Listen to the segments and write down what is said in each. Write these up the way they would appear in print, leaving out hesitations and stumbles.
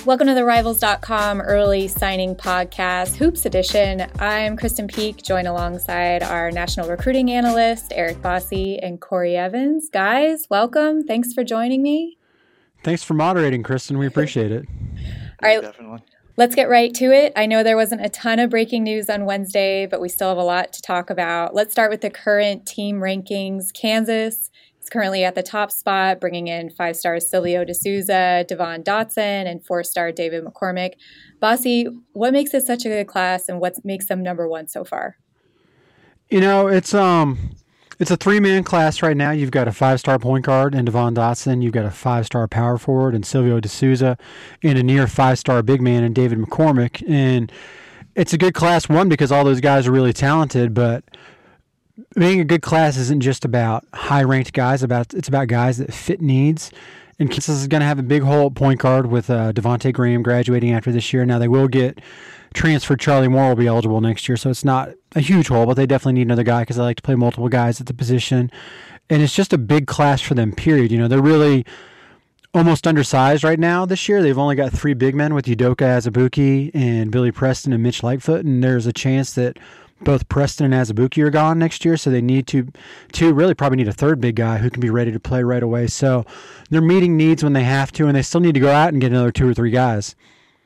Welcome to the Rivals.com early signing podcast, Hoops Edition. I'm Kristen Peak, joined alongside our national recruiting analyst, Eric Bossy and Corey Evans. Guys, welcome. Thanks for joining me. Thanks for moderating, Kristen. We appreciate it. All right, definitely. Let's get right to it. I know there wasn't a ton of breaking news on Wednesday, but we still have a lot to talk about. Let's start with the current team rankings. Kansas is currently at the top spot, bringing in 5-star Silvio De Sousa, Devon Dotson, and 4-star David McCormick. Bossy, what makes it such a good class, and what makes them number one so far? You know, it's a 3-man class right now. You've got a 5-star point guard in Devon Dotson. You've got a 5-star power forward in Silvio De Sousa, and a near 5-star big man in David McCormick. And it's a good class, one, because all those guys are really talented, but being a good class isn't just about high-ranked guys. It's about guys that fit needs. And Kansas is going to have a big hole at point guard with Devontae Graham graduating after this year. Now, they will get transferred. Charlie Moore will be eligible next year, so it's not a huge hole, but they definitely need another guy because they like to play multiple guys at the position. And it's just a big class for them, period. You know, they're really almost undersized right now this year. They've only got 3 big men with Udoka Azubuike and Billy Preston and Mitch Lightfoot, and there's a chance that both Preston and Azubuike are gone next year, so they need to really probably need a third big guy who can be ready to play right away. So they're meeting needs when they have to, and they still need to go out and get another 2 or 3 guys.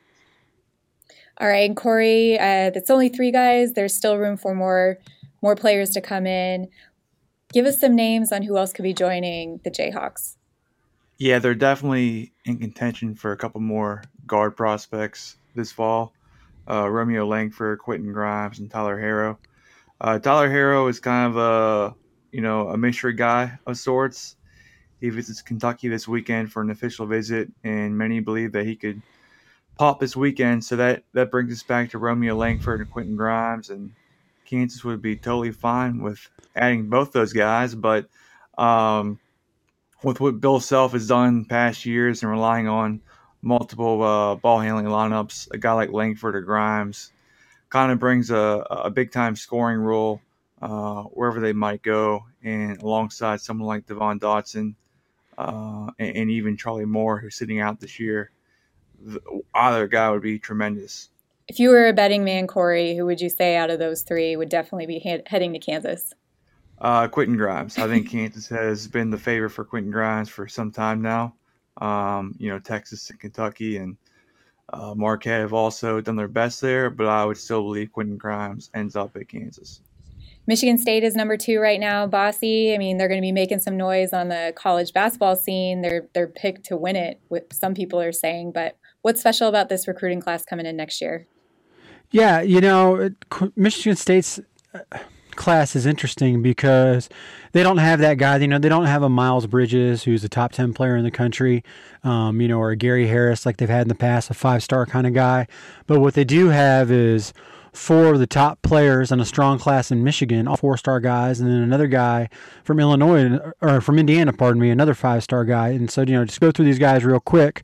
All right, and Corey, that's only 3 guys. There's still room for more players to come in. Give us some names on who else could be joining the Jayhawks. Yeah, they're definitely in contention for a couple more guard prospects this fall. Romeo Langford, Quentin Grimes, and Tyler Harrow. Tyler Harrow is kind of a mystery guy of sorts. He visits Kentucky this weekend for an official visit, and many believe that he could pop this weekend. So that brings us back to Romeo Langford and Quentin Grimes, and Kansas would be totally fine with adding both those guys. But with what Bill Self has done in past years and relying on multiple ball handling lineups, a guy like Langford or Grimes kind of brings a big time scoring role wherever they might go, and alongside someone like Devon Dotson and even Charlie Moore, who's sitting out this year, either guy would be tremendous. If you were a betting man, Corey, who would you say out of those 3 would definitely be heading to Kansas? Quentin Grimes. I think Kansas has been the favorite for Quentin Grimes for some time now. Texas and Kentucky and Marquette have also done their best there, but I would still believe Quentin Grimes ends up at Kansas. Michigan State is number 2 right now, Bossy. I mean, they're going to be making some noise on the college basketball scene. They're picked to win it, what some people are saying. But what's special about this recruiting class coming in next year? Yeah, Michigan State's class is interesting because they don't have that guy. They don't have a Miles Bridges, who's a top 10 player in the country, or a Gary Harris like they've had in the past, a 5-star kind of guy. But what they do have is 4 of the top players in a strong class in Michigan, all 4-star guys, and then another guy from from Indiana, another 5-star guy. And so, just go through these guys real quick.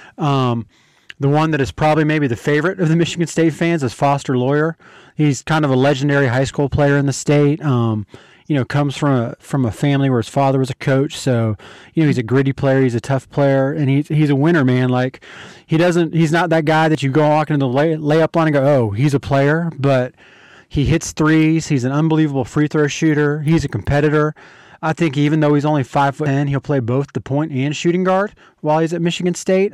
The one that is probably maybe the favorite of the Michigan State fans is Foster Loyer. He's kind of a legendary high school player in the state. Comes from a family where his father was a coach. So, he's a gritty player. He's a tough player, and he's a winner, man. Like, he's not that guy that you go walking into the layup line and go, oh, he's a player. But he hits threes. He's an unbelievable free throw shooter. He's a competitor. I think even though he's only 5'10", he'll play both the point and shooting guard while he's at Michigan State.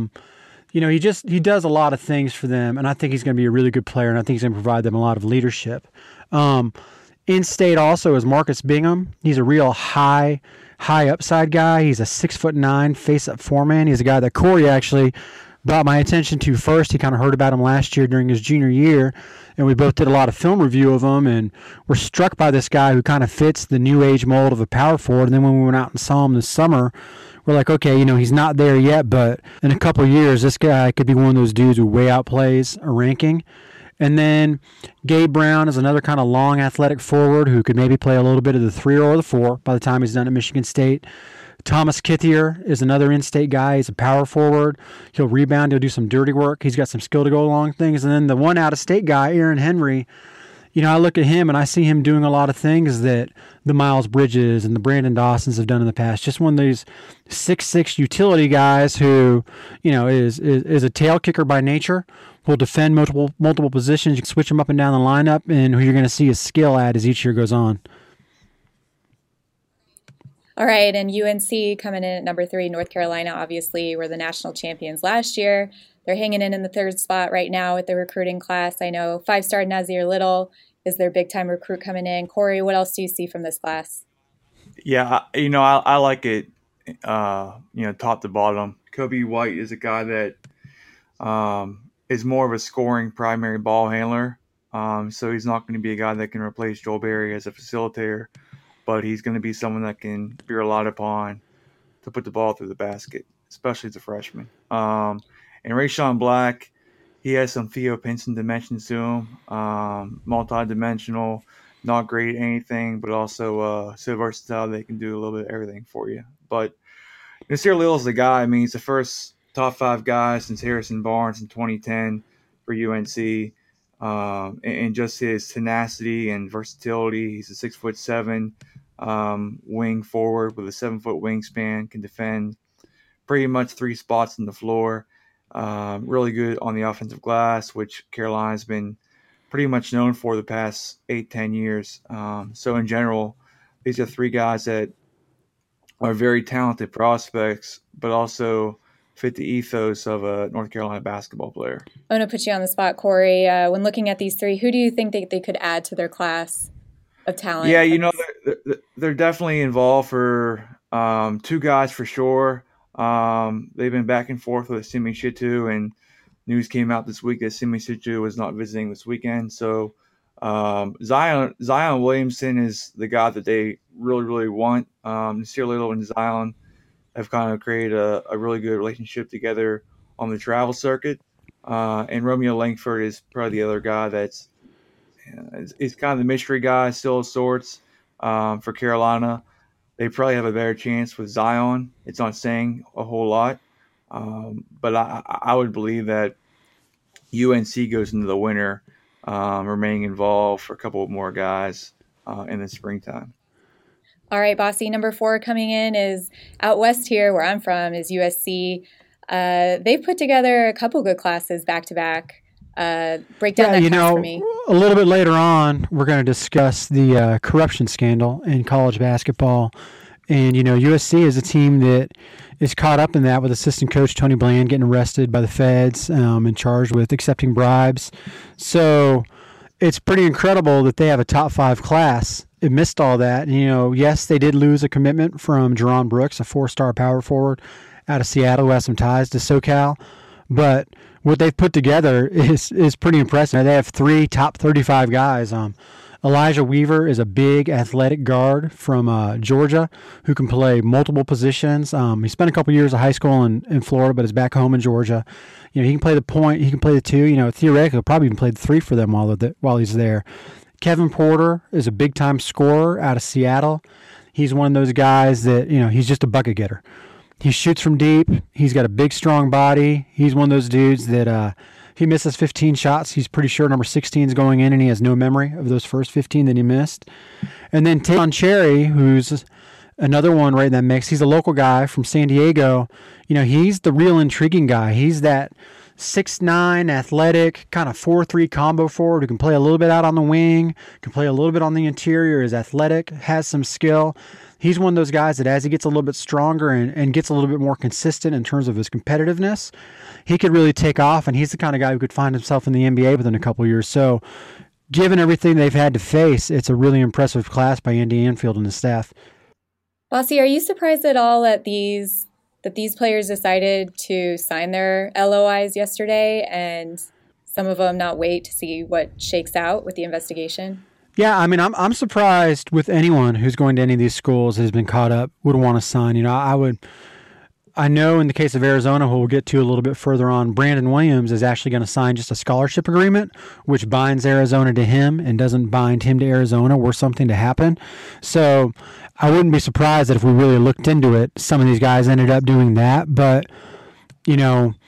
He does a lot of things for them, and I think he's going to be a really good player, and I think he's going to provide them a lot of leadership. In-state also is Marcus Bingham. He's a real high upside guy. He's a 6'9" face-up 4-man. He's a guy that Corey actually brought my attention to first. He kind of heard about him last year during his junior year, and we both did a lot of film review of him, and we're struck by this guy who kind of fits the new age mold of a power forward. And then when we went out and saw him this summer, we're like, okay, he's not there yet, but in a couple of years, this guy could be one of those dudes who way outplays a ranking. And then Gabe Brown is another kind of long athletic forward who could maybe play a little bit of the 3 or the 4 by the time he's done at Michigan State. Thomas Kithier is another in-state guy. He's a power forward. He'll rebound. He'll do some dirty work. He's got some skill to go along things. And then the one out-of-state guy, Aaron Henry, I look at him and I see him doing a lot of things that the Miles Bridges and the Brandon Dawsons have done in the past. Just one of these 6'6" utility guys who, is a tail kicker by nature, will defend multiple positions. You can switch him up and down the lineup, and who you're going to see his skill at as each year goes on. All right, and UNC coming in at number 3, North Carolina obviously were the national champions last year. They're hanging in the 3rd spot right now with the recruiting class. I know 5-star Nazir Little is their big-time recruit coming in. Corey, what else do you see from this class? Yeah, I like it, top to bottom. Kobe White is a guy that is more of a scoring primary ball handler. So he's not going to be a guy that can replace Joel Berry as a facilitator, but he's going to be someone that can be relied upon to put the ball through the basket, especially as a freshman. And Rayshawn Black, he has some Theo Pinson dimensions to him, multi-dimensional, not great at anything, but also so versatile they can do a little bit of everything for you. But Nasir Little is the guy. I mean, he's the first top 5 guy since Harrison Barnes in 2010 for UNC. And just his tenacity and versatility. He's a 6'7" wing forward with a 7-foot wingspan, can defend pretty much 3 spots on the floor. Really good on the offensive glass, which Carolina's been pretty much known for the past 8-10 years. So in general, these are 3 guys that are very talented prospects, but also fit the ethos of a North Carolina basketball player. I'm going to put you on the spot, Corey. When looking at these 3, who do you think they could add to their class of talent? Yeah, they're definitely involved for 2 guys for sure. They've been back and forth with Simi Shitu, and news came out this week that Simi Shitu was not visiting this weekend. So Zion Williamson is the guy that they really, really want. Nasir Little and Zion have kind of created a really good relationship together on the travel circuit. And Romeo Langford is probably the other guy that's is kind of the mystery guy still of sorts for Carolina. They probably have a better chance with Zion. It's not saying a whole lot. But I would believe that UNC goes into the winter, remaining involved for a couple more guys in the springtime. All right, Bossy, number 4 coming in is out west here, where I'm from, is USC. They've put together a couple good classes back-to-back. Break down that class for me. A little bit later on, we're going to discuss the corruption scandal in college basketball. And, USC is a team that is caught up in that with assistant coach Tony Bland getting arrested by the feds and charged with accepting bribes. So it's pretty incredible that they have a top 5 class. It missed all that. And, yes, they did lose a commitment from Jerron Brooks, a 4-star power forward out of Seattle who has some ties to SoCal. But what they've put together is pretty impressive. They have 3 top 35 guys. Elijah Weaver is a big athletic guard from Georgia who can play multiple positions. He spent a couple years of high school in Florida, but is back home in Georgia. He can play the point. He can play the 2. Theoretically, he'll probably even play the 3 for them while he's there. Kevin Porter is a big-time scorer out of Seattle. He's one of those guys that, he's just a bucket getter. He shoots from deep. He's got a big, strong body. He's one of those dudes that if he misses 15 shots, he's pretty sure number 16 is going in, and he has no memory of those first 15 that he missed. And then Taylon Cherry, who's another one right in that mix. He's a local guy from San Diego. He's the real intriguing guy. He's that 6'9", athletic, kind of 4-3 combo forward who can play a little bit out on the wing, can play a little bit on the interior, is athletic, has some skill. He's one of those guys that as he gets a little bit stronger and gets a little bit more consistent in terms of his competitiveness, he could really take off, and he's the kind of guy who could find himself in the NBA within a couple of years. So given everything they've had to face, it's a really impressive class by Andy Anfield and his staff. Bossy, are you surprised at all that these players decided to sign their LOIs yesterday and some of them not wait to see what shakes out with the investigation? Yeah, I mean, I'm surprised with anyone who's going to any of these schools that has been caught up would want to sign. I know in the case of Arizona, who we'll get to a little bit further on, Brandon Williams is actually going to sign just a scholarship agreement, which binds Arizona to him and doesn't bind him to Arizona were something to happen. So I wouldn't be surprised that if we really looked into it, some of these guys ended up doing that. But,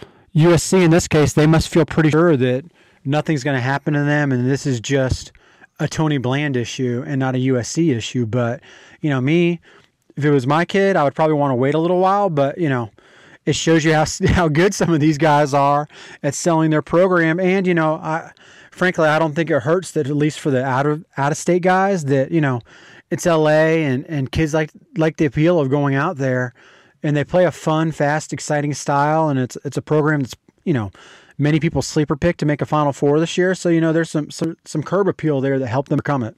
USC in this case, they must feel pretty sure that nothing's going to happen to them, and this is just a Tony Bland issue and not a USC issue. But, me, if it was my kid, I would probably want to wait a little while. But, it shows you how good some of these guys are at selling their program. And, frankly, I don't think it hurts that, at least for the out of state guys, that, it's LA and kids like the appeal of going out there, and they play a fun, fast, exciting style. And it's a program that's, many people sleeper pick to make a Final Four this year. So, there's some curb appeal there that helped them become it.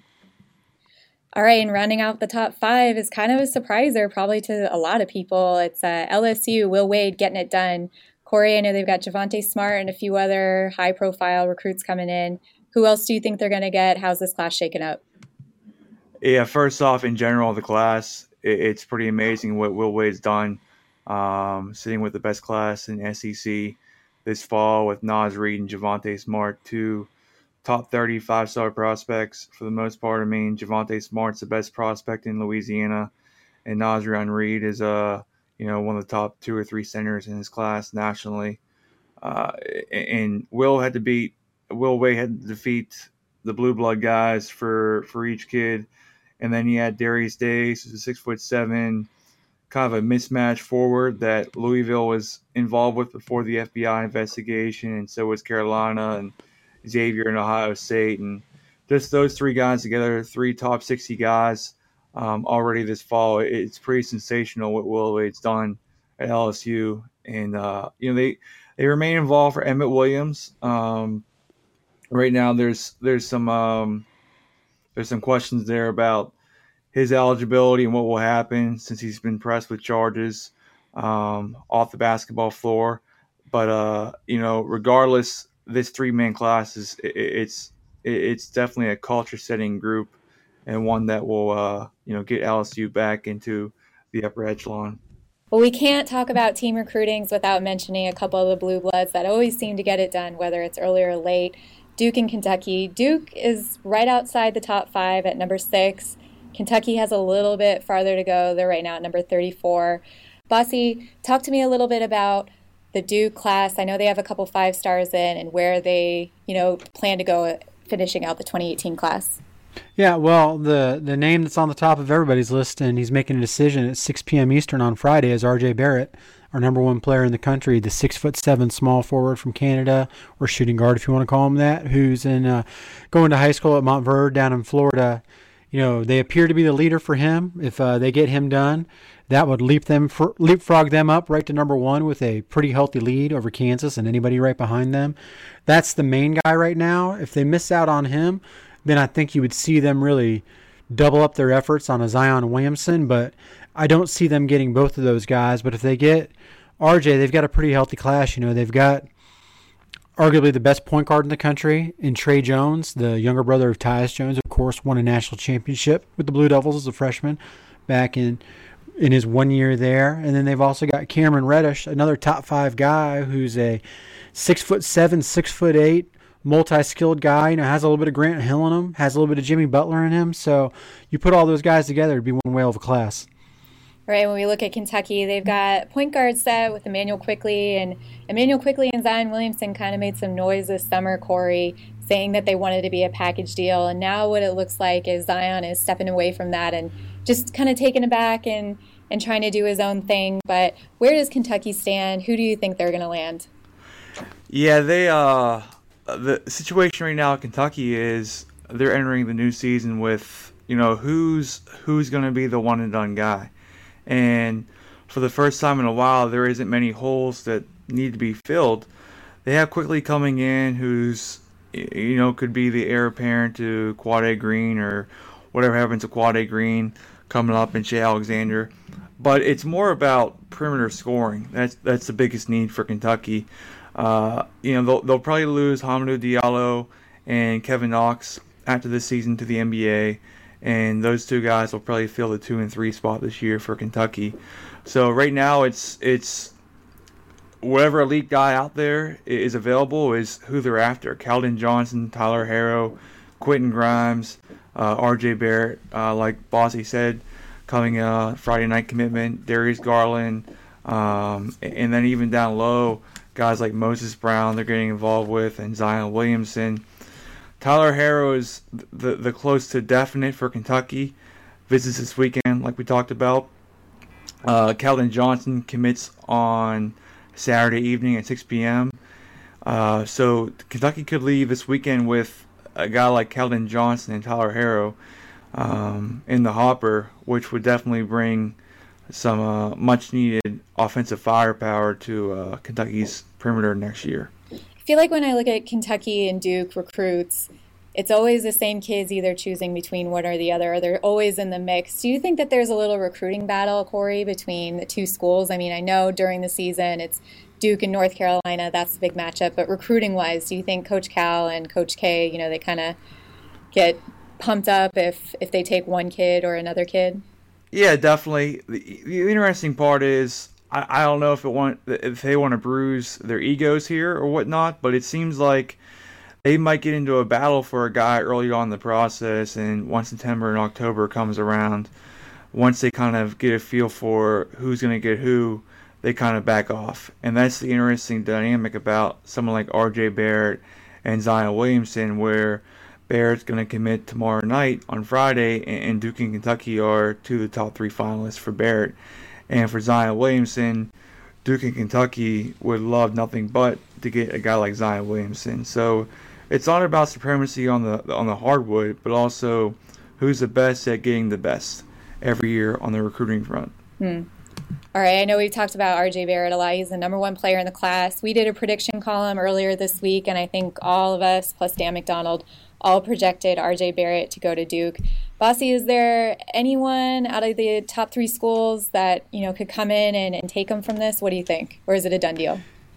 All right, and rounding out the top 5 is kind of a surpriser probably to a lot of people. It's LSU, Will Wade getting it done. Corey, I know they've got Javonte Smart and a few other high-profile recruits coming in. Who else do you think they're going to get? How's this class shaking up? Yeah, first off, in general, the class, it's pretty amazing what Will Wade's done. Sitting with the best class in SEC this fall with Naz Reid and Javonte Smart, 2 top 30 5-star prospects for the most part. I mean, Javonte Smart's the best prospect in Louisiana, and Nazrian Reed is one of the top 2 or 3 centers in his class nationally. And Will Wade had to defeat the blue blood guys for each kid, and then you had Darius Days, who's a 6'7", kind of a mismatch forward that Louisville was involved with before the FBI investigation, and so was Carolina and Xavier and Ohio State. And just those 3 guys together, 3 top 60 guys already this fall. It's pretty sensational what Will Wade's done at LSU. And, they remain involved for Emmett Williams. Right now there's some questions there about his eligibility and what will happen since he's been pressed with charges off the basketball floor. But, regardless, this 3-man class it's definitely a culture-setting group, and one that will get LSU back into the upper echelon. Well, we can't talk about team recruitings without mentioning a couple of the blue bloods that always seem to get it done, whether it's early or late. Duke and Kentucky. Duke is right outside the top 5 at number 6. Kentucky has a little bit farther to go. They're right now at number 34. Bossy, talk to me a little bit about the Duke class. I know they have a couple 5-stars in, and where they, plan to go finishing out the 2018 class. Yeah, well, the name that's on the top of everybody's list, and he's making a decision at 6 p.m. Eastern on Friday, is R.J. Barrett, our number 1 player in the country, the 6'7" small forward from Canada, or shooting guard if you want to call him that, who's in going to high school at Montverde down in Florida. They appear to be the leader for him. If they get him done, that would leapfrog them up right to number 1 with a pretty healthy lead over Kansas and anybody right behind them. That's the main guy right now. If they miss out on him, then I think you would see them really double up their efforts on a Zion Williamson. But I don't see them getting both of those guys. But if they get RJ, they've got a pretty healthy class. They've got arguably the best point guard in the country in Trey Jones, the younger brother of Tyus Jones, of course, won a national championship with the Blue Devils as a freshman back in his 1 year there. And then they've also got Cameron Reddish, another top 5 guy who's a 6'7", 6'8", multi-skilled guy. Has a little bit of Grant Hill in him, has a little bit of Jimmy Butler in him. So you put all those guys together, it'd be one whale of a class. Right, when we look at Kentucky, they've got point guard set with Immanuel Quickley, and Immanuel Quickley and Zion Williamson kind of made some noise this summer, Corey, saying that they wanted to be a package deal. And now what it looks like is Zion is stepping away from that and just kind of taking it back and trying to do his own thing. But where does Kentucky stand? Who do you think they're going to land? Yeah, the situation right now at Kentucky is they're entering the new season with, who's going to be the one and done guy. And for the first time in a while, there isn't many holes that need to be filled. They have Quickley coming in, who's, could be the heir apparent to Quade Green or whatever happens to Quade Green coming up, and Shea Alexander. But it's more about perimeter scoring. That's the biggest need for Kentucky. They'll probably lose Hamidou Diallo and Kevin Knox after this season to the NBA. And those 2 guys will probably fill the 2 and 3 spot this year for Kentucky. So right now it's whatever elite guy out there is available is who they're after. Keldon Johnson, Tyler Harrow, Quentin Grimes, R.J. Barrett, like Bossy said, coming Friday night commitment, Darius Garland, and then even down low, guys like Moses Brown they're getting involved with, and Zion Williamson. Tyler Harrow is the close to definite for Kentucky. Visits this weekend, like we talked about. Keldon Johnson commits on Saturday evening at 6 p.m. So Kentucky could leave this weekend with a guy like Keldon Johnson and Tyler Harrow in the hopper, which would definitely bring some much-needed offensive firepower to Kentucky's perimeter next year. I feel like when I look at Kentucky and Duke recruits, it's always the same kids either choosing between one or the other, or they're always in the mix. Do you think that there's a little recruiting battle, Corey, between the two schools? I mean, I know during the season it's Duke and North Carolina, that's the big matchup, but recruiting-wise, do you think Coach Cal and Coach K, they kind of get pumped up if they take one kid or another kid? Yeah, definitely. The interesting part is I don't know if they want to bruise their egos here or whatnot, but it seems like they might get into a battle for a guy early on in the process, and once September and October comes around, once they kind of get a feel for who's going to get who, they kind of back off. And that's the interesting dynamic about someone like R.J. Barrett and Zion Williamson, where Barrett's going to commit tomorrow night on Friday, and Duke and Kentucky are two of the top three finalists for Barrett. And for Zion Williamson, Duke and Kentucky would love nothing but to get a guy like Zion Williamson. So it's not about supremacy on the hardwood, but also who's the best at getting the best every year on the recruiting front. All right, I know we've talked about R.J. Barrett a lot. He's the number one player in the class. We did a prediction column earlier this week, and I think all of us, plus Dan McDonald, all projected R.J. Barrett to go to Duke. Bossy, is there anyone out of the top three schools that could come in and take him from this? What do you think? Or is it a done deal?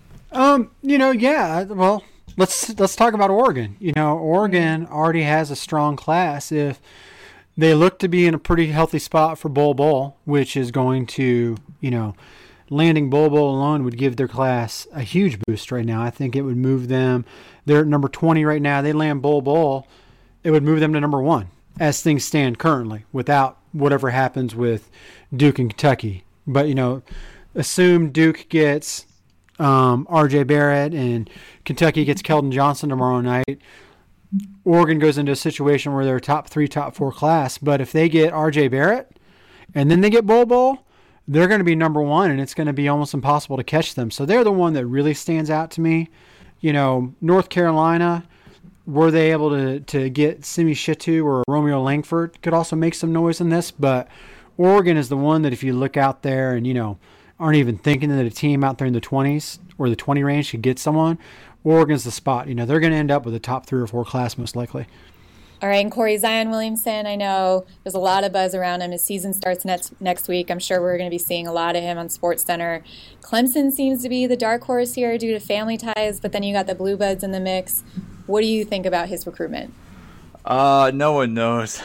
Yeah. Well, let's talk about Oregon. Oregon already has a strong class. If they look to be in a pretty healthy spot for Bowl, which is going to, landing Bowl alone would give their class a huge boost right now. I think it would move them. They're at number 20 right now. They land Bowl. It would move them to number 1 as things stand currently without whatever happens with Duke and Kentucky. But, assume Duke gets R.J. Barrett and Kentucky gets Keldon Johnson tomorrow night. Oregon goes into a situation where they're top 3, top 4 class. But if they get R.J. Barrett and then they get Bowl, they're going to be number 1, and it's going to be almost impossible to catch them. So they're the one that really stands out to me. North Carolina, were they able to get Simi Shitu or Romeo Langford, could also make some noise in this. But Oregon is the one that if you look out there and, aren't even thinking that a team out there in the 20s or the 20 range could get someone, Oregon's the spot. They're going to end up with a top 3 or 4 class most likely. All right, and Corey, Zion Williamson, I know there's a lot of buzz around him. His season starts next week. I'm sure we're going to be seeing a lot of him on SportsCenter. Clemson seems to be the dark horse here due to family ties, but then you got the Blue Buds in the mix. What do you think about his recruitment? No one knows.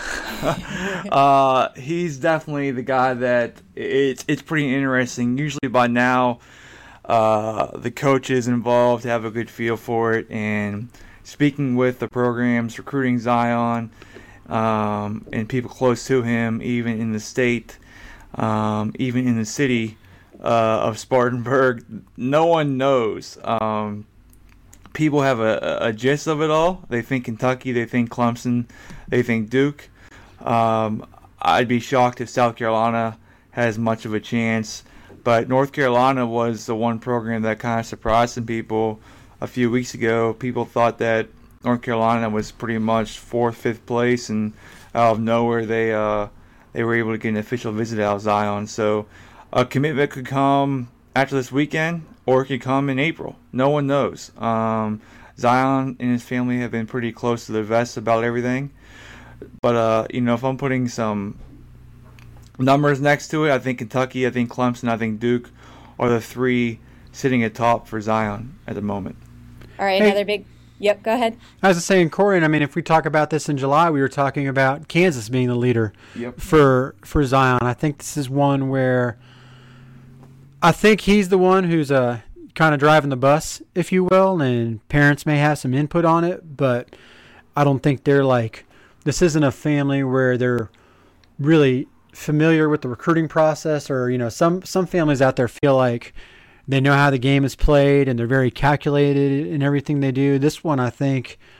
He's definitely the guy that it's pretty interesting. Usually by now, the coaches involved have a good feel for it, and speaking with the programs, recruiting Zion, and people close to him, even in the state, even in the city of Spartanburg, no one knows. People have a gist of it all. They think Kentucky, they think Clemson, they think Duke. I'd be shocked if South Carolina has much of a chance. But North Carolina was the one program that kind of surprised some people a few weeks ago. People thought that North Carolina was pretty much 4th, 5th place, and out of nowhere they were able to get an official visit out of Zion. So a commitment could come after this weekend, or it could come in April. No one knows. Zion and his family have been pretty close to the vest about everything. But, if I'm putting some numbers next to it, I think Kentucky, I think Clemson, I think Duke are the 3 sitting atop for Zion at the moment. All right, another big... Yep, go ahead. I was just saying, Corey, and if we talk about this in July, we were talking about Kansas being the leader for Zion. I think this is one where I think he's the one who's kind of driving the bus, if you will, and parents may have some input on it, but I don't think they're this isn't a family where they're really familiar with the recruiting process, or, some families out there feel like they know how the game is played and they're very calculated in everything they do. This one, I think,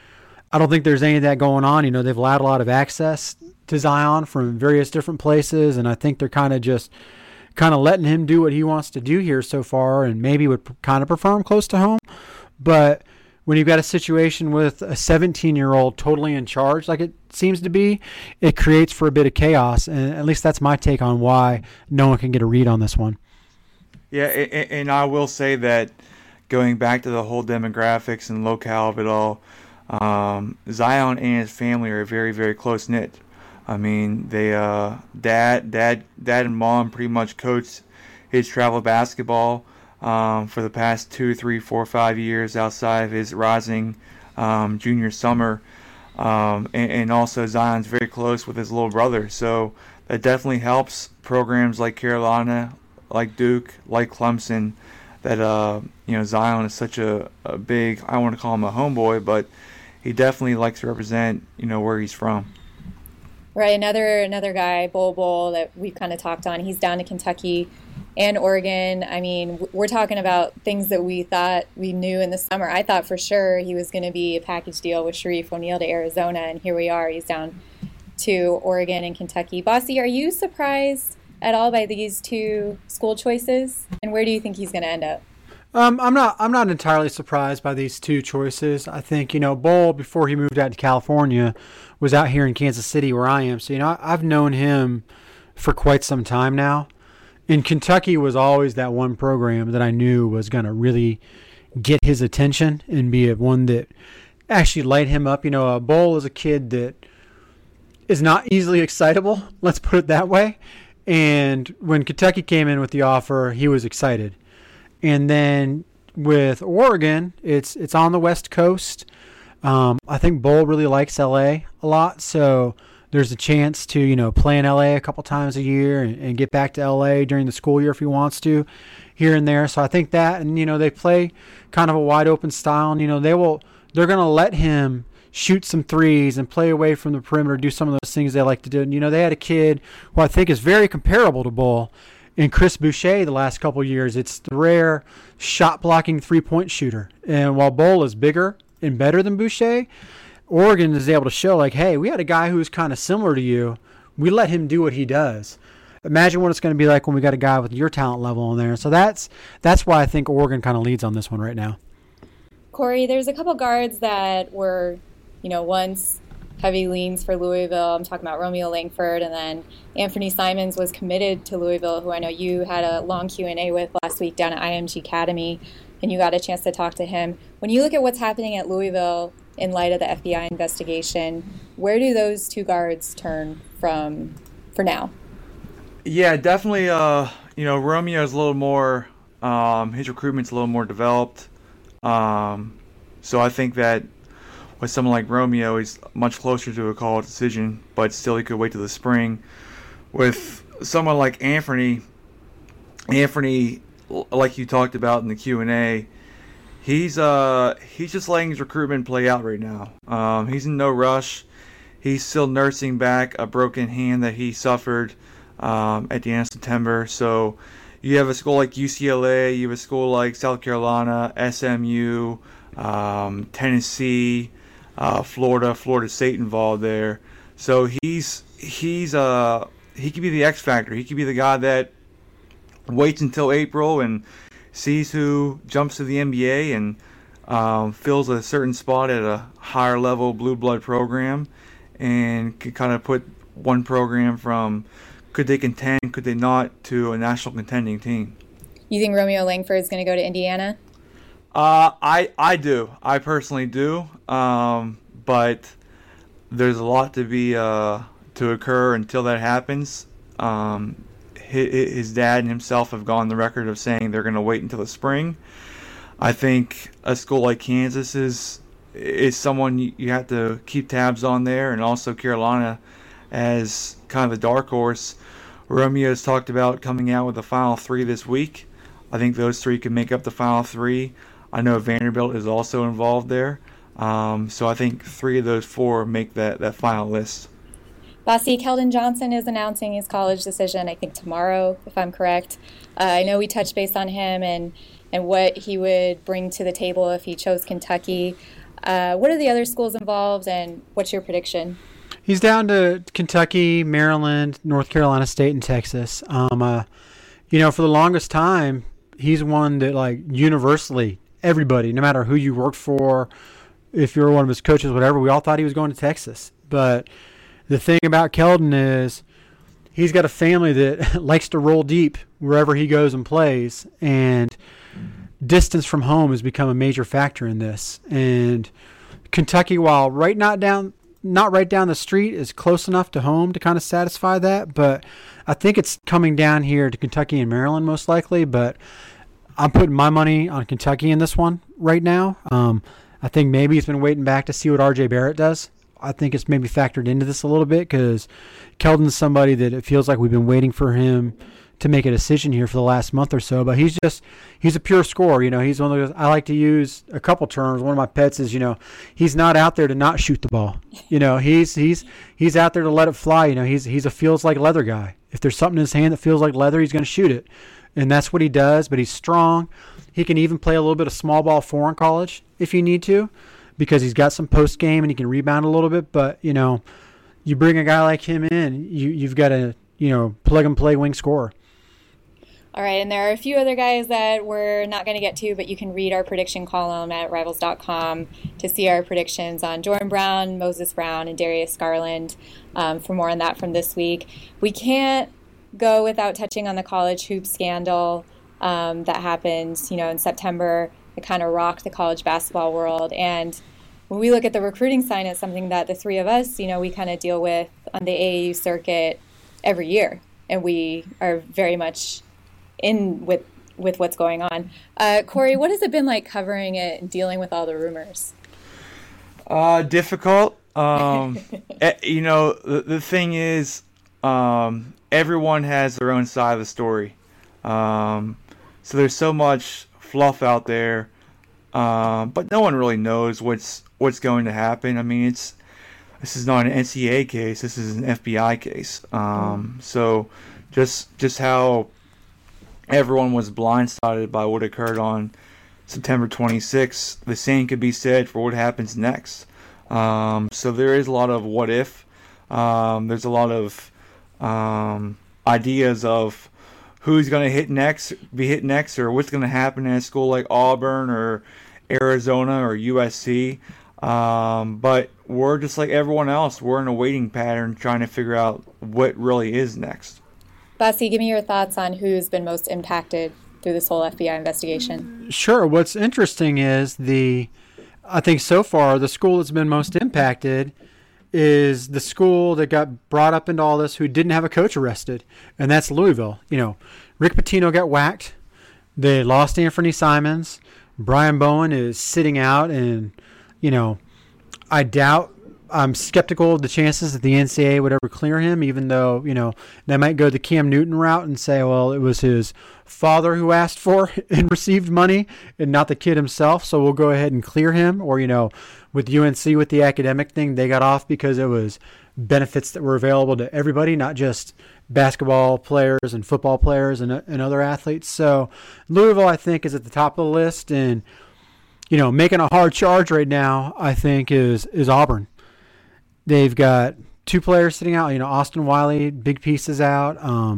I don't think there's any of that going on. They've allowed a lot of access to Zion from various different places, and I think they're kind of letting him do what he wants to do here so far, and maybe would kind of prefer him close to home. But when you've got a situation with a 17-year-old totally in charge, like it seems to be, it creates for a bit of chaos. And at least that's my take on why no one can get a read on this one. Yeah, and I will say that going back to the whole demographics and locale of it all, Zion and his family are very, very close knit. I mean, they dad and mom pretty much coached his travel basketball for the past 2, 3, 4, 5 years outside of his rising junior summer. And also Zion's very close with his little brother. So that definitely helps programs like Carolina, like Duke, like Clemson, that Zion is such a big, I don't want to call him a homeboy, but he definitely likes to represent, where he's from. Right, another guy, Bol that we've kind of talked on. He's down to Kentucky and Oregon. I mean, we're talking about things that we thought we knew in the summer. I thought for sure he was going to be a package deal with Sharif O'Neal to Arizona, and here we are. He's down to Oregon and Kentucky. Bossy, are you surprised at all by these two school choices, and where do you think he's going to end up? I'm not entirely surprised by these two choices. I think, Bol, before he moved out to California, was out here in Kansas City where I am. So, I've known him for quite some time now. And Kentucky was always that one program that I knew was going to really get his attention and be one that actually light him up. Bol is a kid that is not easily excitable, let's put it that way. And when Kentucky came in with the offer, he was excited. And then with Oregon, it's on the West Coast. I think Bol really likes LA a lot, so there's a chance to play in LA a couple times a year and get back to LA during the school year if he wants to, here and there. So I think that, and they play kind of a wide open style, and they're going to let him shoot some threes and play away from the perimeter, do some of those things they like to do. And they had a kid who I think is very comparable to Bol. And Chris Boucher, the last couple of years, it's the rare shot-blocking three-point shooter. And while Bol is bigger and better than Boucher, Oregon is able to show, hey, we had a guy who's kind of similar to you. We let him do what he does. Imagine what it's going to be like when we got a guy with your talent level in there. So that's why I think Oregon kind of leads on this one right now. Corey, there's a couple guards that were, once heavy leans for Louisville. I'm talking about Romeo Langford, and then Anthony Simons was committed to Louisville, who I know you had a long Q&A with last week down at IMG Academy, and you got a chance to talk to him. When you look at what's happening at Louisville in light of the FBI investigation, where do those two guards turn from for now? Yeah, definitely. Romeo is a little more, his recruitment's a little more developed. So I think that with someone like Romeo, he's much closer to a call decision, but still he could wait till the spring. With someone like Anthony, like you talked about in the Q&A, he's just letting his recruitment play out right now. He's in no rush. He's still nursing back a broken hand that he suffered at the end of September. So you have a school like UCLA, you have a school like South Carolina, SMU, Tennessee, Florida State involved there. So he could be the X factor. He could be the guy that waits until April and sees who jumps to the NBA and fills a certain spot at a higher level blue blood program, and could kind of put one program from could they contend, could they not, to a national contending team. You think Romeo Langford is going to go to Indiana? I do. I personally do. But there's a lot to occur until that happens. His dad and himself have gone on the record of saying they're going to wait until the spring. I think a school like Kansas is someone you have to keep tabs on there, and also Carolina as kind of the dark horse. Romeo has talked about coming out with the Final Three this week. I think those three can make up the Final Three. I know Vanderbilt is also involved there. So I think three of those four make that final list. Bossy, Keldon Johnson is announcing his college decision, I think tomorrow, if I'm correct. I know we touched base on him and what he would bring to the table if he chose Kentucky. What are the other schools involved, and what's your prediction? He's down to Kentucky, Maryland, North Carolina State, and Texas. For the longest time, he's one that, like, universally, everybody, no matter who you worked for, if you were one of his coaches, whatever, we all thought he was going to Texas. But the thing about Keldon is he's got a family that likes to roll deep wherever he goes and plays, and distance from home has become a major factor in this. And Kentucky, while not right down the street, is close enough to home to kind of satisfy that. But I think it's coming down here to Kentucky and Maryland most likely. But I'm putting my money on Kentucky in this one right now. I think maybe he's been waiting back to see what R.J. Barrett does. I think it's maybe factored into this a little bit because Keldon's somebody that it feels like we've been waiting for him to make a decision here for the last month or so. But he's a pure scorer. He's one of those, I like to use a couple terms. One of my pets is, he's not out there to not shoot the ball. He's out there to let it fly. He's a feels like leather guy. If there's something in his hand that feels like leather, he's going to shoot it. And that's what he does, but he's strong. He can even play a little bit of small ball 4 in college if you need to, because he's got some post game and he can rebound a little bit. But, you bring a guy like him in, you've got a, plug and play wing scorer. All right, and there are a few other guys that we're not going to get to, but you can read our prediction column at Rivals.com to see our predictions on Jordan Brown, Moses Brown, and Darius Garland for more on that from this week. We can't go without touching on the college hoop scandal that happened, in September. It kind of rocked the college basketball world. And when we look at the recruiting side, it's something that the three of us, we kind of deal with on the AAU circuit every year. And we are very much in with what's going on. Corey, what has it been like covering it and dealing with all the rumors? Difficult. The thing is, everyone has their own side of the story. So there's so much fluff out there, but no one really knows what's going to happen. I mean, this is not an NCAA case. This is an FBI case. So just how everyone was blindsided by what occurred on September 26th, the same could be said for what happens next. So there is a lot of what if. There's a lot of ideas of who's going to be hit next, or what's going to happen at a school like Auburn or Arizona or USC. But we're just like everyone else. We're in a waiting pattern trying to figure out what really is next. Basi, give me your thoughts on who's been most impacted through this whole FBI investigation. Sure. What's interesting is I think so far the school that's been most impacted is the school that got brought up into all this who didn't have a coach arrested, and that's Louisville. Rick Pitino got whacked. They lost Anthony Simons. Brian Bowen is sitting out, and, I'm skeptical of the chances that the NCAA would ever clear him, even though, they might go the Cam Newton route and say, well, it was his father who asked for and received money and not the kid himself, so we'll go ahead and clear him. Or, with UNC, with the academic thing, they got off because it was benefits that were available to everybody, not just basketball players and football players and other athletes. So Louisville, I think, is at the top of the list. And, making a hard charge right now, I think, is Auburn. They've got 2 players sitting out. Austin Wiley, big pieces out.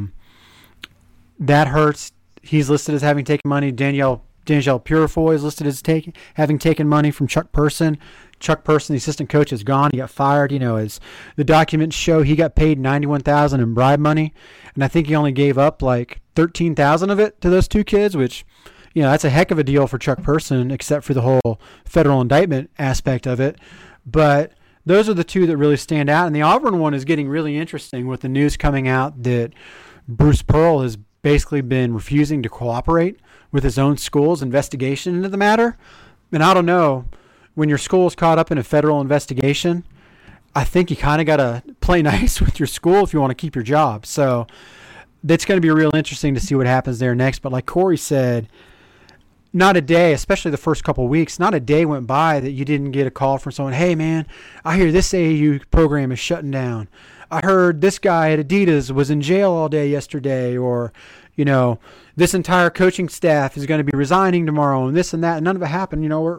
That hurts. He's listed as having taken money. Danielle Purifoy is listed as having taken money from Chuck Person. Chuck Person, the assistant coach, is gone. He got fired. As the documents show, he got paid $91,000 in bribe money, and I think he only gave up like $13,000 of it to those 2 kids, which, that's a heck of a deal for Chuck Person, except for the whole federal indictment aspect of it. But those are the 2 that really stand out. And the Auburn one is getting really interesting with the news coming out that Bruce Pearl has basically been refusing to cooperate with his own school's investigation into the matter. And I don't know, when your school's caught up in a federal investigation, I think you kind of got to play nice with your school if you want to keep your job. So that's going to be real interesting to see what happens there next. But like Corey said, not a day, especially the first couple of weeks, not a day went by that you didn't get a call from someone, hey, man, I hear this AAU program is shutting down. I heard this guy at Adidas was in jail all day yesterday, or, this entire coaching staff is going to be resigning tomorrow, and this and that. And none of it happened.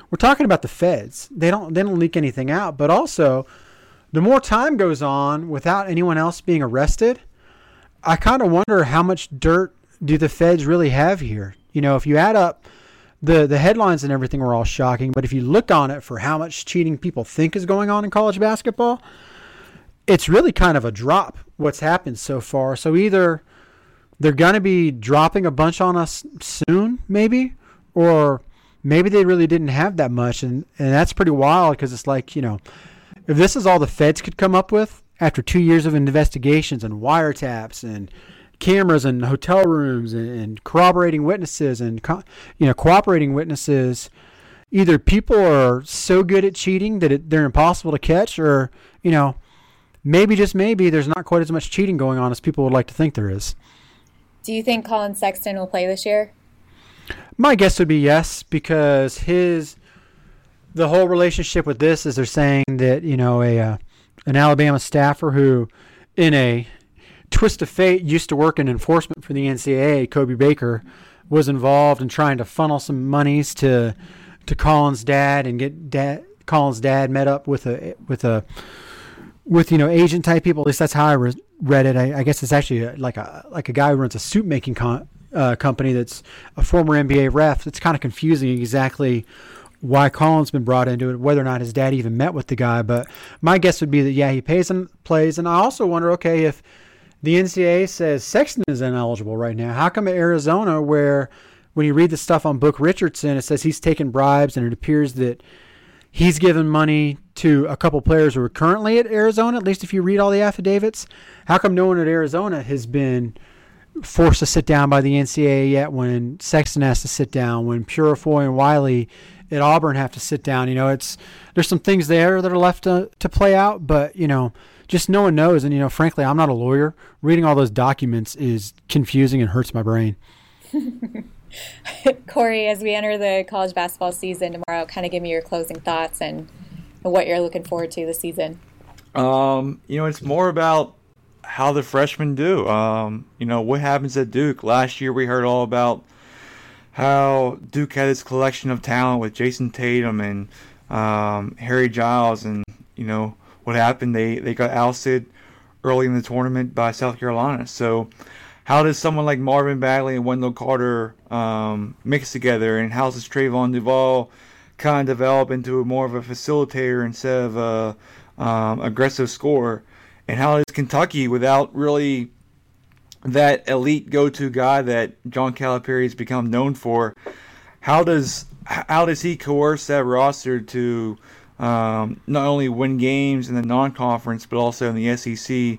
we're talking about the feds. They don't leak anything out, but also the more time goes on without anyone else being arrested, I kind of wonder how much dirt do the feds really have here. You know, if you add up the headlines and everything were all shocking, but if you look on it for how much cheating people think is going on in college basketball, it's really kind of a drop what's happened so far. So either they're going to be dropping a bunch on us soon, maybe, or maybe they really didn't have that much. And that's pretty wild because it's like, you know, if this is all the feds could come up with after 2 years of investigations and wiretaps and cameras and hotel rooms and corroborating witnesses and cooperating witnesses, either people are so good at cheating that they're impossible to catch, or, you know, maybe, just maybe, there's not quite as much cheating going on as people would like to think there is. Do you think Collin Sexton will play this year? My guess would be yes, because the whole relationship with this is they're saying that, you know, an Alabama staffer who, in a twist of fate, used to work in enforcement for the NCAA, Kobe Baker, was involved in trying to funnel some monies to Collin's dad and get Collin's dad met up with agent type people. At least that's how I read it. I guess it's actually like a guy who runs a suit making company that's a former NBA ref. It's kind of confusing exactly why Collin's been brought into it, whether or not his dad even met with the guy. But my guess would be that, yeah, he plays. And I also wonder, okay, if the NCAA says Sexton is ineligible right now, how come at Arizona, where when you read the stuff on Book Richardson, it says he's taken bribes and it appears that he's given money to a couple players who are currently at Arizona, at least if you read all the affidavits, how come no one at Arizona has been forced to sit down by the NCAA yet when Sexton has to sit down, when Purifoy and Wiley at Auburn have to sit down? You know, there's some things there that are left to play out, but, you know, just no one knows. And, you know, frankly, I'm not a lawyer. Reading all those documents is confusing and hurts my brain. Corey, as we enter the college basketball season tomorrow, kind of give me your closing thoughts and what you're looking forward to this season. You know, it's more about how the freshmen do. You know, what happens at Duke. Last year we heard all about how Duke had this collection of talent with Jason Tatum and Harry Giles, and, you know, what happened, they got ousted early in the tournament by South Carolina. So how does someone like Marvin Bagley and Wendell Carter mix together, and how does Trayvon Duval kind of develop into more of a facilitator instead of a aggressive scorer? And how does Kentucky, without really that elite go-to guy that John Calipari has become known for, how does he coerce that roster to not only win games in the non-conference but also in the SEC in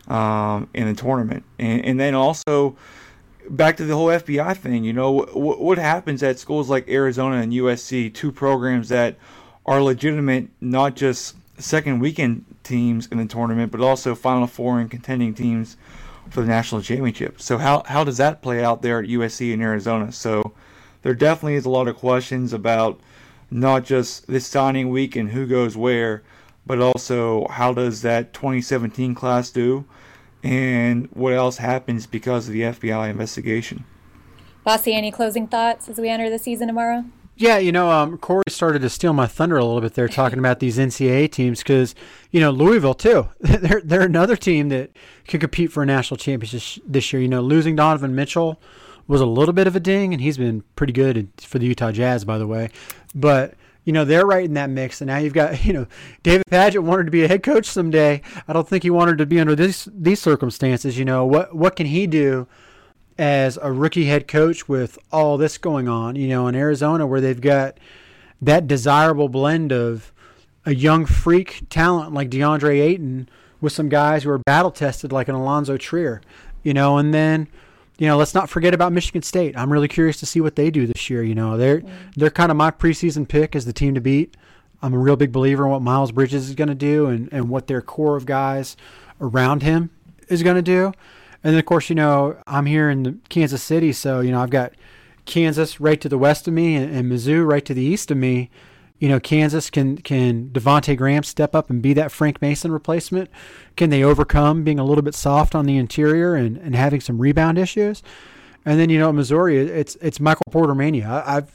the tournament? And then also back to the whole FBI thing, you know, what happens at schools like Arizona and USC, two programs that are legitimate, not just second weekend teams in the tournament, but also Final Four and contending teams for the national championship. So how does that play out there at USC and Arizona? So there definitely is a lot of questions about not just this signing week and who goes where, but also how does that 2017 class do, and what else happens because of the FBI investigation. Bossy, any closing thoughts as we enter the season tomorrow? Yeah, you know, Corey started to steal my thunder a little bit there talking about these NCAA teams because, you know, Louisville too. They're another team that can compete for a national championship this year. You know, losing Donovan Mitchell was a little bit of a ding, and he's been pretty good for the Utah Jazz, by the way. But, you know, they're right in that mix. And now you've got, you know, David Padgett wanted to be a head coach someday. I don't think he wanted to be under these circumstances. You know, what can he do as a rookie head coach with all this going on, you know, in Arizona, where they've got that desirable blend of a young freak talent like DeAndre Ayton with some guys who are battle tested like an Alonzo Trier, you know, and then, you know, let's not forget about Michigan State. I'm really curious to see what they do this year. You know, they're kind of my preseason pick as the team to beat. I'm a real big believer in what Miles Bridges is going to do and what their core of guys around him is going to do. And then, of course, you know, I'm here in Kansas City, so, you know, I've got Kansas right to the west of me and Mizzou right to the east of me. You know, Kansas, can Devontae Graham step up and be that Frank Mason replacement? Can they overcome being a little bit soft on the interior and having some rebound issues? And then, you know, Missouri, it's Michael Porter mania.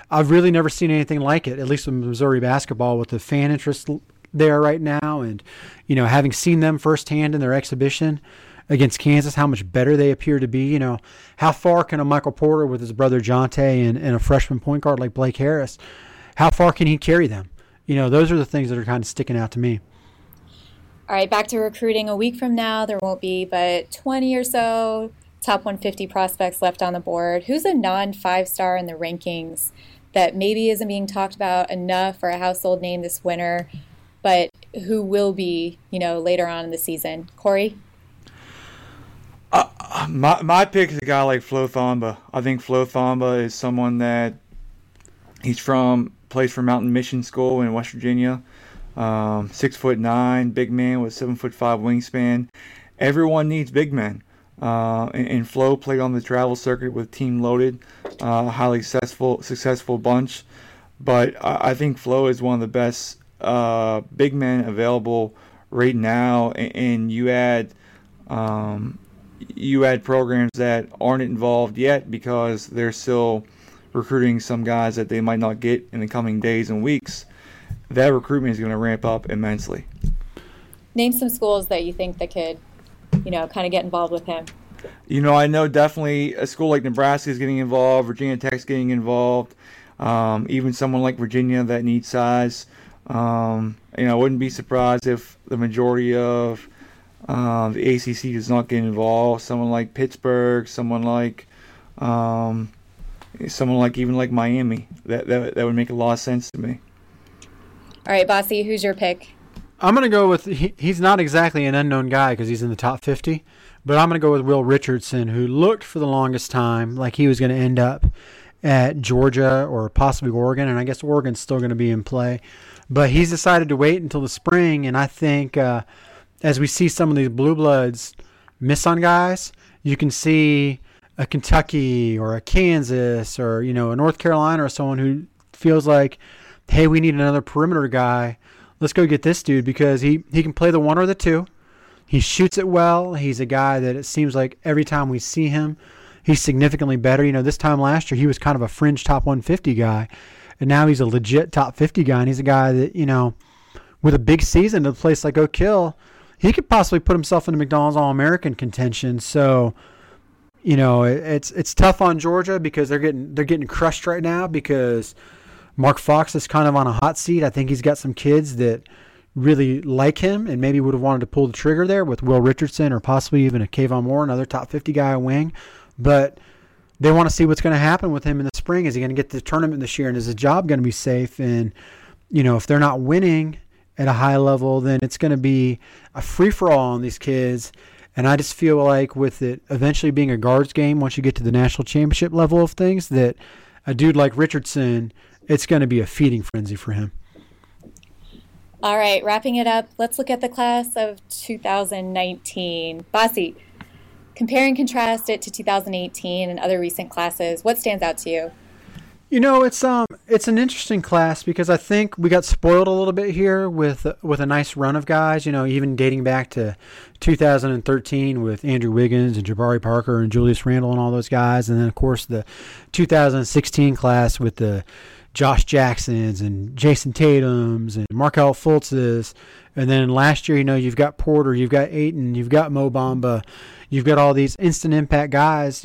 I've really never seen anything like it, at least with Missouri basketball, with the fan interest there right now. And, having seen them firsthand in their exhibition against Kansas, how much better they appear to be. How far can a Michael Porter with his brother Jonte and a freshman point guard like Blake Harris, how far can he carry them? Those are the things that are kind of sticking out to me. All right, back to recruiting. A week from now, there won't be but 20 or so top 150 prospects left on the board. Who's a non-5-star in the rankings that maybe isn't being talked about enough or a household name this winter, but who will be, later on in the season? Corey? My pick is a guy like Flo Thamba. I think Flo Thamba is someone that plays for Mountain Mission School in West Virginia. 6'9", big man with 7'5" wingspan. Everyone needs big men. And Flo played on the travel circuit with Team Loaded, highly successful bunch. But I think Flo is one of the best big men available right now. And you add programs that aren't involved yet because they're still recruiting some guys that they might not get in the coming days and weeks. That recruitment is going to ramp up immensely. Name some schools that you think that could, kind of get involved with him. I know definitely a school like Nebraska is getting involved, Virginia Tech's getting involved, even someone like Virginia that needs size. I wouldn't be surprised if the majority of the ACC does not get involved. Someone like Pittsburgh, someone like even like Miami. That would make a lot of sense to me. All right, Bossy, who's your pick? I'm going to go with, he's not exactly an unknown guy because he's in the top 50, but I'm going to go with Will Richardson, who looked for the longest time like he was going to end up at Georgia or possibly Oregon, and I guess Oregon's still going to be in play. But he's decided to wait until the spring, and I think as we see some of these blue bloods miss on guys, you can see a Kentucky or a Kansas or, a North Carolina or someone who feels like, hey, we need another perimeter guy. Let's go get this dude because he can play the 1 or the 2. He shoots it well. He's a guy that it seems like every time we see him, he's significantly better. This time last year, he was kind of a fringe top 150 guy, and now he's a legit top 50 guy, and he's a guy that, with a big season to a place like Oak Hill, he could possibly put himself into McDonald's All-American contention. So, it's tough on Georgia because they're getting crushed right now because Mark Fox is kind of on a hot seat. I think he's got some kids that really like him and maybe would have wanted to pull the trigger there with Will Richardson or possibly even a Kayvon Moore, another top 50 guy wing. But they want to see what's going to happen with him in the spring. Is he going to get to the tournament this year, and is his job going to be safe? And, if they're not winning at a high level, then it's going to be a free-for-all on these kids. And I just feel like with it eventually being a guards game once you get to the national championship level of things, that a dude like Richardson, it's going to be a feeding frenzy for him. All right, wrapping it up, let's look at the class of 2019. Bossy, compare and contrast it to 2018 and other recent classes. What stands out to you? It's an interesting class because I think we got spoiled a little bit here with a nice run of guys, even dating back to 2013 with Andrew Wiggins and Jabari Parker and Julius Randle and all those guys. And then, of course, the 2016 class with the Josh Jacksons and Jason Tatums and Markelle Fultzes. And then last year, you've got Porter, you've got Ayton, you've got Mo Bamba, you've got all these instant impact guys.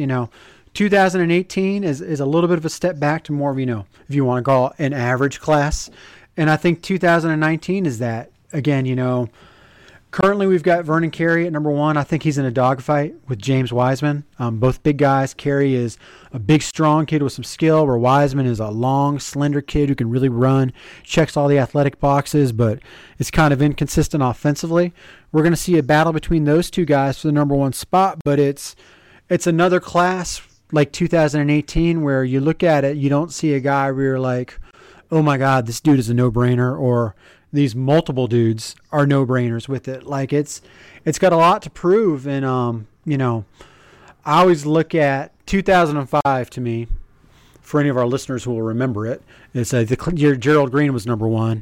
2018 is a little bit of a step back to more of, if you want to call it an average class. And I think 2019 is that. Again, currently we've got Vernon Carey at number 1. I think he's in a dogfight with James Wiseman. Both big guys. Carey is a big, strong kid with some skill, where Wiseman is a long, slender kid who can really run, checks all the athletic boxes, but is kind of inconsistent offensively. We're going to see a battle between those two guys for the number 1 spot, but it's another class like 2018 where you look at it, you don't see a guy where you're like, oh my God, this dude is a no-brainer, or these multiple dudes are no-brainers with it. Like it's got a lot to prove. And, I always look at 2005 to me, for any of our listeners who will remember it, it's the year Gerald Green was number 1.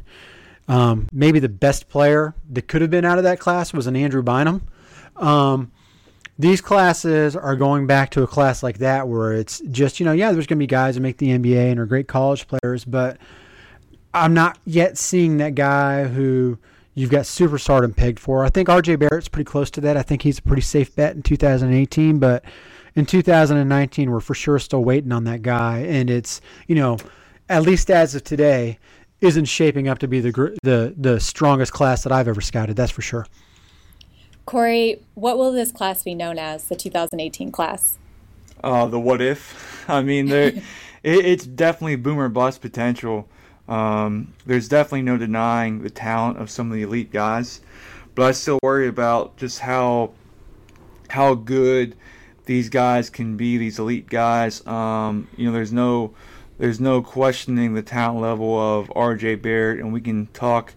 Maybe the best player that could have been out of that class was an Andrew Bynum. these classes are going back to a class like that where it's just, there's going to be guys that make the NBA and are great college players, but I'm not yet seeing that guy who you've got superstardom pegged for. I think RJ Barrett's pretty close to that. I think he's a pretty safe bet in 2018, but in 2019, we're for sure still waiting on that guy. And it's, at least as of today, isn't shaping up to be the strongest class that I've ever scouted. That's for sure. Corey, what will this class be known as, the 2018 class? The what if? I mean, it's definitely boom or bust potential. There's definitely no denying the talent of some of the elite guys, but I still worry about just how good these guys can be, these elite guys. There's no questioning the talent level of RJ Barrett, and we can talk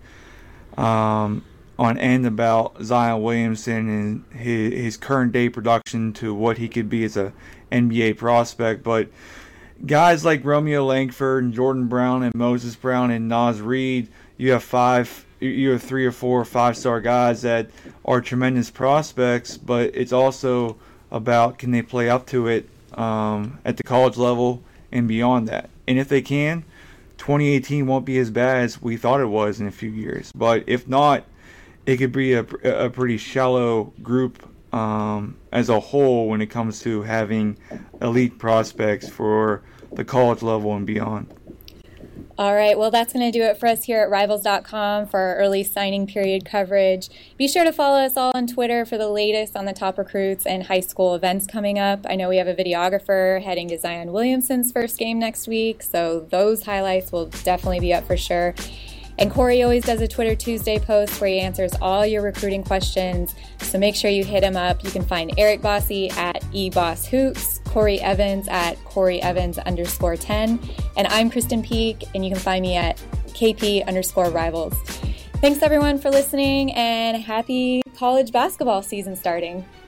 on end about Zion Williamson and his current day production to what he could be as a NBA prospect. But guys like Romeo Langford and Jordan Brown and Moses Brown and Naz Reid, you have 3 or 4 5-star guys that are tremendous prospects, but it's also about can they play up to it at the college level and beyond that. And if they can, 2018 won't be as bad as we thought it was in a few years. But if not, it could be a pretty shallow group as a whole when it comes to having elite prospects for the college level and beyond. All right, well, that's going to do it for us here at Rivals.com for our early signing period coverage. Be sure to follow us all on Twitter for the latest on the top recruits and high school events coming up. I know we have a videographer heading to Zion Williamson's first game next week, so those highlights will definitely be up for sure. And Corey always does a Twitter Tuesday post where he answers all your recruiting questions, so make sure you hit him up. You can find Eric Bossy at eBossHoops, Corey Evans at CoreyEvans_10, and I'm Kristen Peak, and you can find me at KP_Rivals. Thanks everyone for listening, and happy college basketball season starting.